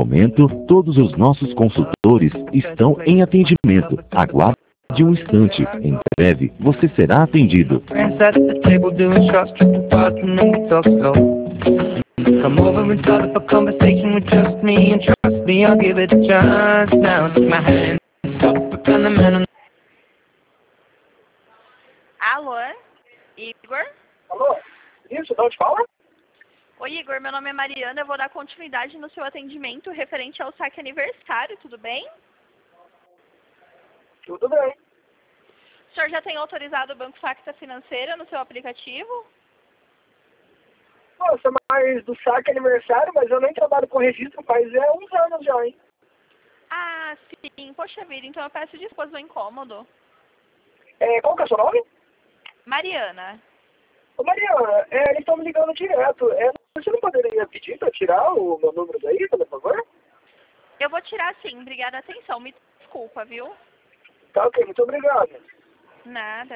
momento, todos os nossos consultores estão em atendimento. Aguarde um instante. Em breve, você será atendido. Come over and start up a conversation with just me, and trust me, I'll give it a chance. Now take my hand, stop and the man on... Alô? Igor? Alô? Isso, de onde fala? Oi, Igor, meu nome é Mariana, eu vou dar continuidade no seu atendimento referente ao saque aniversário, tudo bem? Tudo bem. O senhor já tem autorizado o Banco Facta Financeira no seu aplicativo? Nossa, mas do saque aniversário, mas eu nem trabalho com registro faz uns anos já, hein? Ah, sim. Poxa vida, então eu peço desculpas do incômodo. Qual que é o seu nome? Mariana. Ô, Mariana, eles estão me ligando direto. Você não poderia pedir para tirar o meu número daí, por favor? Eu vou tirar sim, obrigada. Atenção, me desculpa, viu? Tá ok, muito obrigado. Nada.